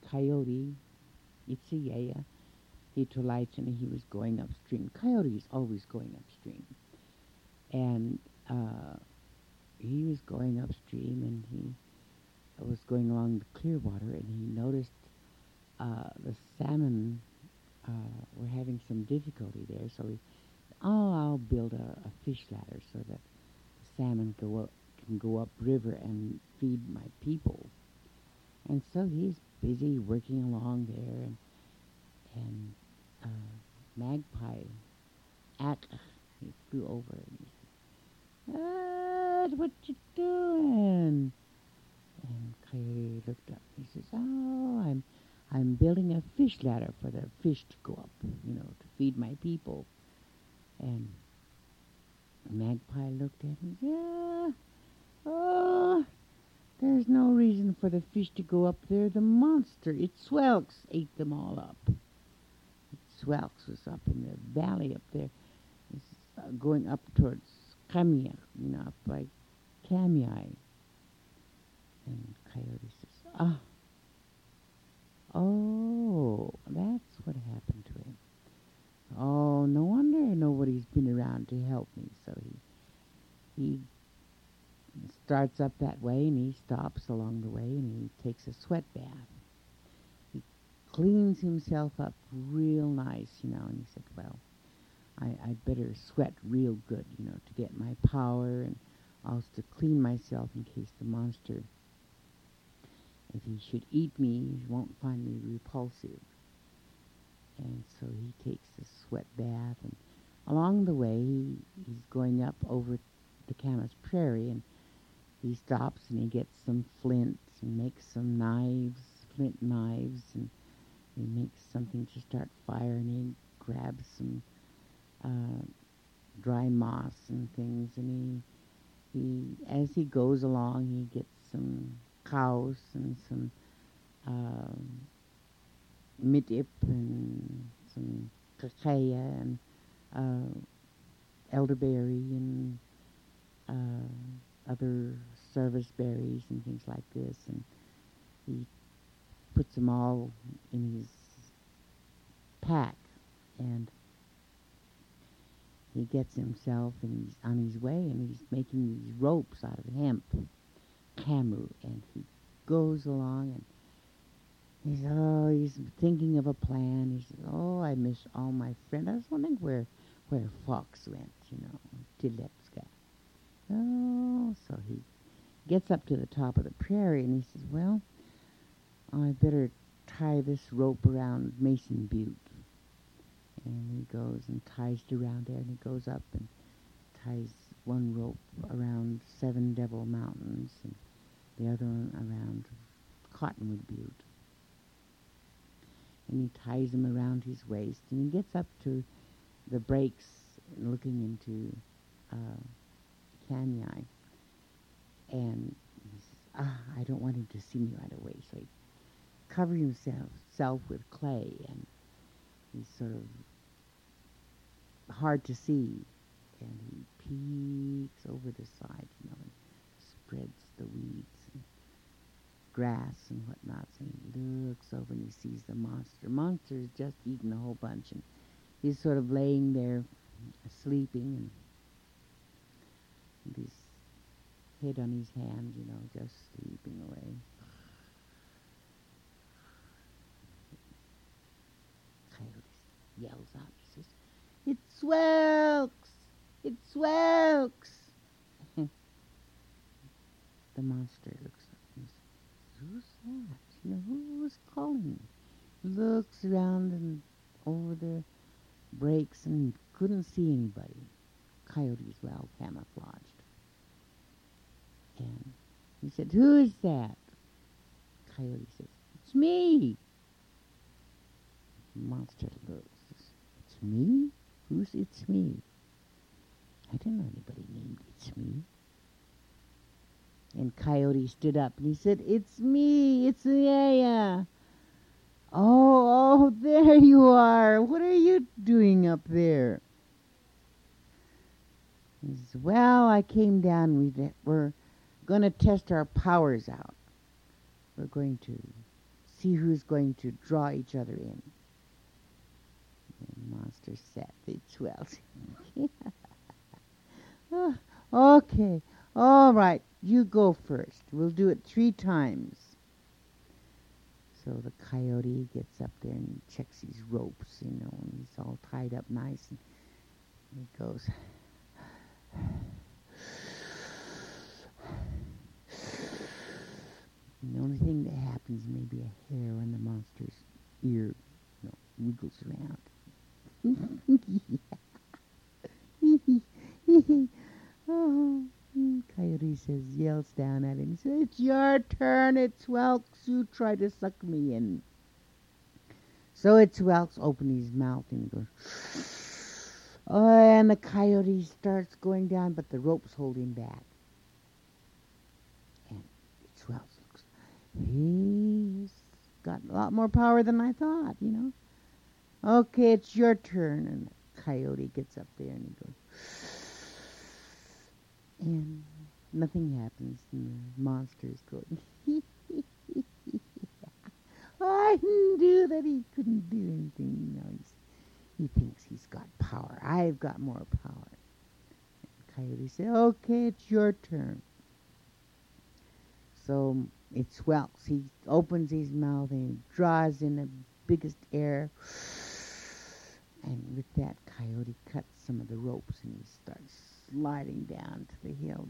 Coyote, Itziyaya, Hitolaichana, he was going upstream. Coyote is always going upstream. And he was going upstream, and he was going along the Clearwater, and he noticed the salmon were having some difficulty there. So he, oh, I'll build a fish ladder so that the salmon can go up river and feed my people. And so he's busy working along there, and Magpie, he flew over and he said, what you doing? And Coyote looked up. He says, oh, I'm building a fish ladder for the fish to go up, to feed my people. And Magpie looked at him. Yeah, oh, there's no reason for the fish to go up there. The monster, it Swelks, ate them all up. Swelks was up in the valley up there. It's going up towards Kamia, up by Kamiai. And Coyote says, oh, that's what happened to him. Oh, no wonder nobody's been around to help me. So he starts up that way, and he stops along the way, and he takes a sweat bath. He cleans himself up real nice, and he said, well, I'd better sweat real good, to get my power, and also to clean myself in case the monster, if he should eat me, he won't find me repulsive. And so he takes a sweat bath, and along the way, he's going up over the Camas Prairie, and he stops and he gets some flints and makes some knives, flint knives, and he makes something to start fire, and he grabs some dry moss and things, and he as he goes along, he gets some cows and some midip and some cacaya and elderberry and other service berries and things like this, and he puts them all in his pack, and he gets himself, and he's on his way, and he's making these ropes out of hemp, camu, and he goes along, and he's thinking of a plan. He says, oh, I miss all my friends. I was wondering where Fox went, Tilepska. Oh, so he gets up to the top of the prairie, and he says, well, I better tie this rope around Mason Butte. And he goes and ties it around there, and he goes up and ties one rope around Seven Devil Mountains and the other one around Cottonwood Butte. And he ties them around his waist, and he gets up to the breaks looking into Kanyai. And he says, I don't want him to see me right away. So he covers himself with clay, and he's sort of hard to see. And he peeks over the side, and spreads the weeds and grass and whatnot. And he looks over and he sees the monster. Monster's just eaten a whole bunch, and he's sort of laying there sleeping, and with his head on his hand, just sleeping away. Coyote yells out. He says, "It Swelks! It Swelks!" The monster looks up and says, "Who's that? Who's calling?" Looks around and over the breaks and couldn't see anybody. Coyote's well camouflaged. And he said, "Who is that?" Coyote says, "It's me." The monster looks. "It's me? Who's it's me?" "I don't know anybody named It's Me." And Coyote stood up and he said, "It's me, it's Yaya." Oh, there you are. What are you doing up there?" He says, "Well, I came down. We're going to test our powers out. We're going to see who's going to draw each other in. The monster sat the 12. Okay, all right, you go first. We'll do it 3 times. So the coyote gets up there and checks his ropes, and he's all tied up nice, and he goes. And the only thing that happens may be a hair on the monster's ear, wiggles around. Oh, Coyote yells down at him. He says, "It's your turn. It's Whelks. You try to suck me in." So it's Whelks open his mouth and he goes, oh, and the coyote starts going down, but the rope's holding him back. And it's Whelks. He's got a lot more power than I thought, Okay, it's your turn. And the coyote gets up there and he goes, and nothing happens, and the monster's going, I knew that he couldn't do anything. He thinks he's got power. I've got more power. And Coyote said, okay, it's your turn. So it's Whelks. He opens his mouth and he draws in the biggest air. And with that, Coyote cuts some of the ropes and he starts sliding down to the hill,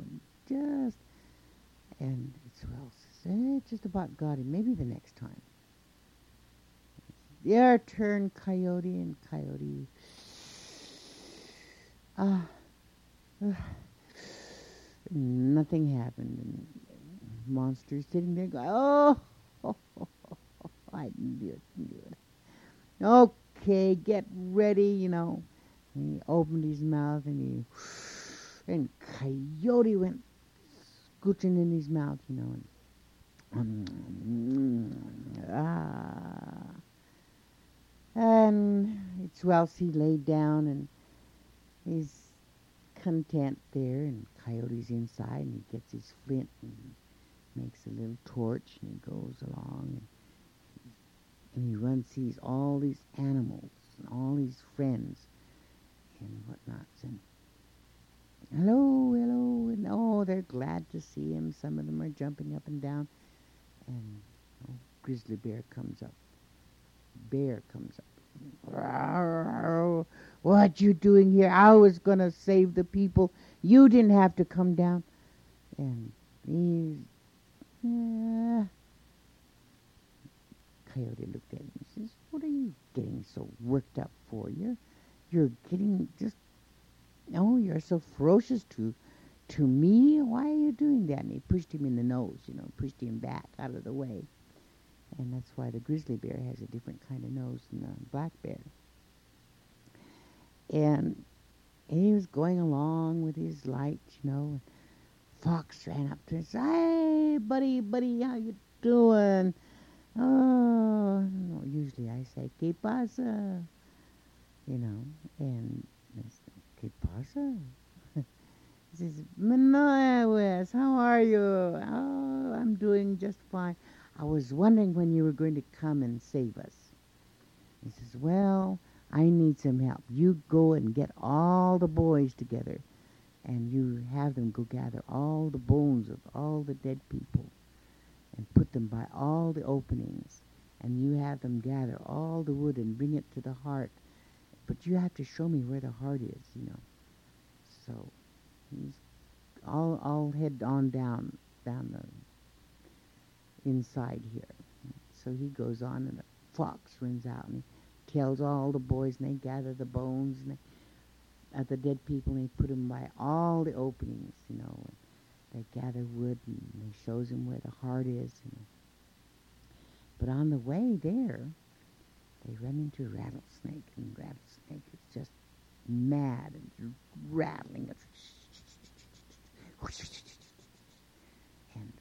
and it's Whelks. Just about got him. Maybe the next time. Your turn, Coyote. And Coyote. Nothing happened. And monster's sitting there going, I didn't do it. Okay, get ready, And he opened his mouth and Coyote went scooching in his mouth, and it's Whelks. He laid down and he's content there, and Coyote's inside, and he gets his flint and makes a little torch, and he goes along, and he sees all these animals and all these friends and whatnots, and hello, and they're glad to see him. Some of them are jumping up and down, and Grizzly Bear comes up. What you doing here? I was gonna save the people. You didn't have to come down. And Coyote looked at him and says, "What are you getting so worked up for? You're getting just. Oh, you're so ferocious to me. Why are you doing that?" And he pushed him in the nose. Pushed him back out of the way. And that's why the grizzly bear has a different kind of nose than the black bear. And he was going along with his light, and Fox ran up to him and said, "Hey, buddy, how you doing?" "Oh, no, usually I say, ¿Qué pasa?" And I said, "¿Qué pasa?" He says, "Manoel, how are you?" "Oh, I'm doing just fine. I was wondering when you were going to come and save us." He says, "Well, I need some help. You go and get all the boys together, and you have them go gather all the bones of all the dead people and put them by all the openings, and you have them gather all the wood and bring it to the heart. But you have to show me where the heart is, So I'll head on down the inside here." So he goes on, and the fox runs out, and he tells all the boys, and they gather the bones of the dead people, and they put them by all the openings, and they gather wood, and he shows them where the heart is, But on the way there, they run into Rattlesnake, and Rattlesnake is just mad and rattling it. And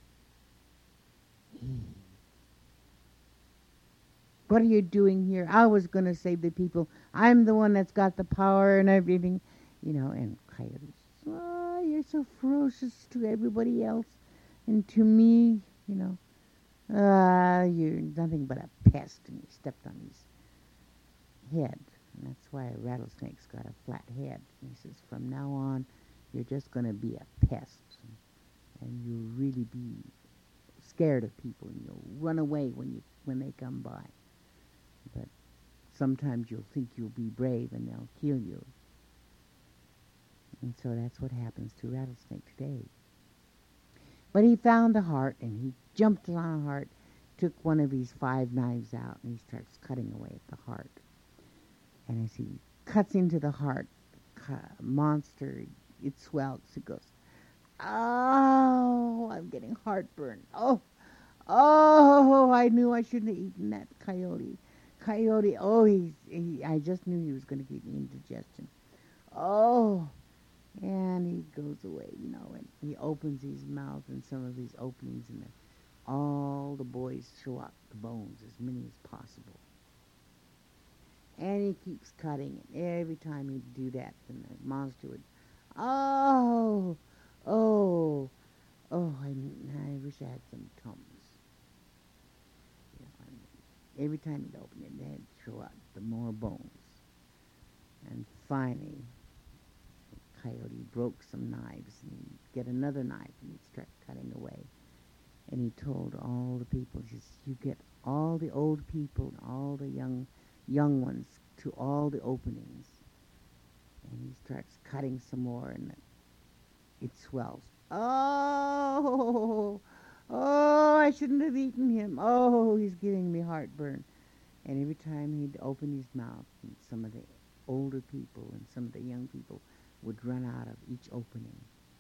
"What are you doing here? I was going to save the people. I'm the one that's got the power and everything." And Coyote says, "Oh, you're so ferocious to everybody else and to me, You're nothing but a pest. And he stepped on his head. And that's why a rattlesnake's got a flat head. And he says, from now on, you're just going to be a pest. And you'll really be scared of people. And you'll run away when they come by. But sometimes you'll think you'll be brave and they'll kill you. And so that's what happens to Rattlesnake today. But he found the heart and he jumped on the heart, took one of his 5 knives out, and he starts cutting away at the heart. And as he cuts into the heart, monster, it swells. It goes, oh, I'm getting heartburn. Oh, I knew I shouldn't have eaten that coyote. Coyote, oh, I just knew he was going to give me indigestion. Oh, and he goes away, and he opens his mouth and some of his openings, and then all the boys throw out the bones, as many as possible. And he keeps cutting, and every time he'd do that, then the monster would, oh, oh, I wish I had some Tums. Every time he'd open it, they'd throw out the more bones. And finally, Coyote broke some knives, and he'd get another knife, and he'd start cutting away. And he told all the people, he says, you get all the old people and all the young ones to all the openings. And he starts cutting some more, and it swells. Oh, I shouldn't have eaten him. Oh, he's giving me heartburn. And every time he'd open his mouth, and some of the older people and some of the young people would run out of each opening.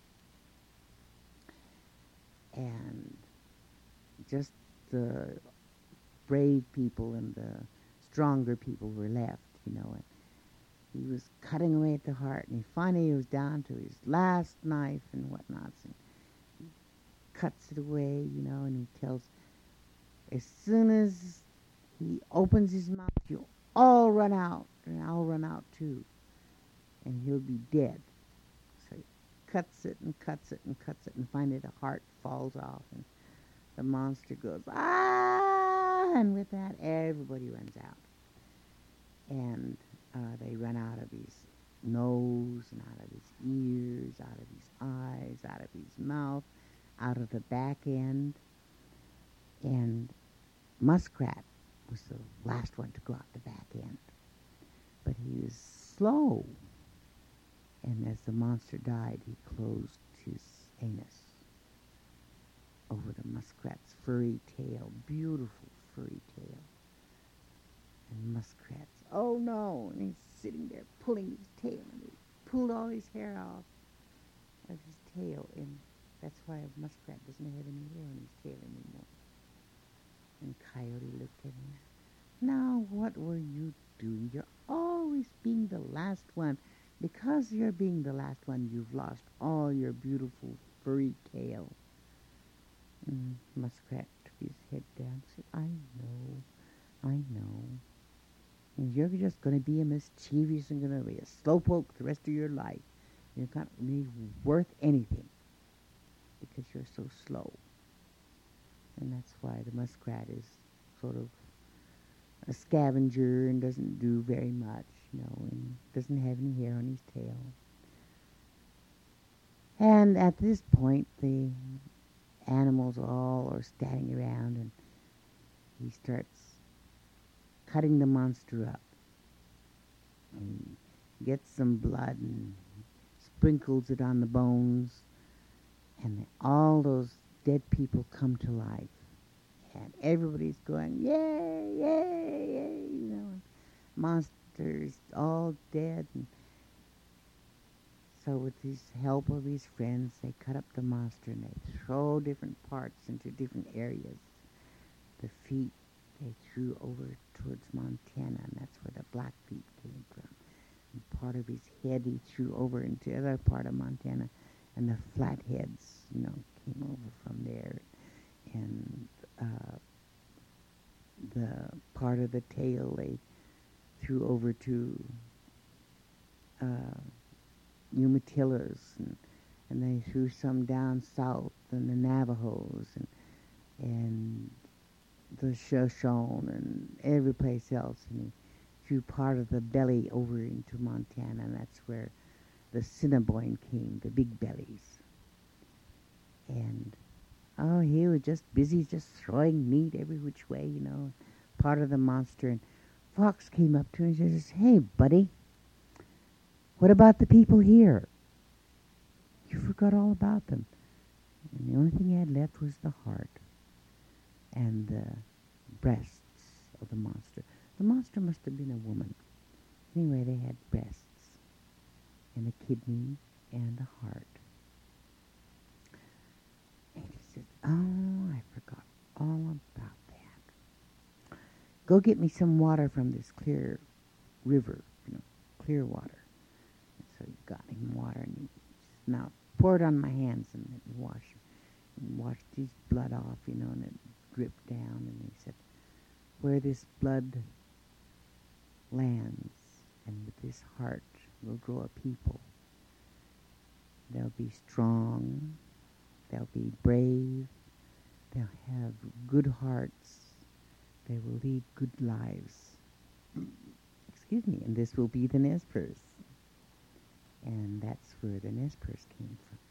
And just the brave people and the stronger people were left, and he was cutting away at the heart, and finally was down to his last knife and whatnot, and he cuts it away, and he tells, as soon as he opens his mouth, you all run out, and I'll run out too, and he'll be dead. So he cuts it and cuts it and cuts it, and finally the heart falls off, and the monster goes, ah! And with that, everybody runs out. And they run out of his nose and out of his ears, out of his eyes, out of his mouth, out of the back end. And Muskrat was the last one to go out the back end. But he was slow. And as the monster died, he closed his anus over the muskrat's furry tail, beautiful furry tail. And Muskrat's, oh no, and he's sitting there pulling his tail, and he pulled all his hair off of his tail, and that's why a muskrat doesn't have any hair on his tail anymore. And Coyote looked at him. Now, what were you doing? You're always being the last one. Because you're being the last one, you've lost all your beautiful furry tail. And Muskrat took his head down and said, I know. And you're just going to be a mischievous and going to be a slowpoke the rest of your life. You're not really worth anything because you're so slow. And that's why the muskrat is sort of a scavenger and doesn't do very much, and doesn't have any hair on his tail. And at this point, the animals all are standing around, and he starts cutting the monster up. And he gets some blood and sprinkles it on the bones, and all those dead people come to life. And everybody's going, yay, yay, yay, and monsters all dead. And so with his help of his friends, they cut up the monster and they throw different parts into different areas. The feet they threw over towards Montana, and that's where the Blackfeet came from. And part of his head he threw over into the other part of Montana, and the Flatheads, came over from there. And the part of the tail they threw over to Umatillas, and they threw some down south, and the Navajos, and the Shoshone and every place else, and he threw part of the belly over into Montana, and that's where the Cinnabon came, the big bellies. And oh, he was just busy just throwing meat every which way, part of the monster. And Fox came up to him and says, "Hey, buddy, what about the people here? You forgot all about them." And the only thing he had left was the heart and the breasts of the monster. The monster must have been a woman. Anyway, they had breasts and a kidney and a heart. And he said, "Oh, I forgot all about that. Go get me some water from this clear river, clear water." And so he got him water, and he said, "Now pour it on my hands and let me wash his blood off, and it dripped down." And he said, "Where this blood lands, and with this heart will grow a people. They'll be strong, they'll be brave, they'll have good hearts, they will lead good lives." Excuse me, and this will be the Nez Perce. And that's where the Nez Perce came from.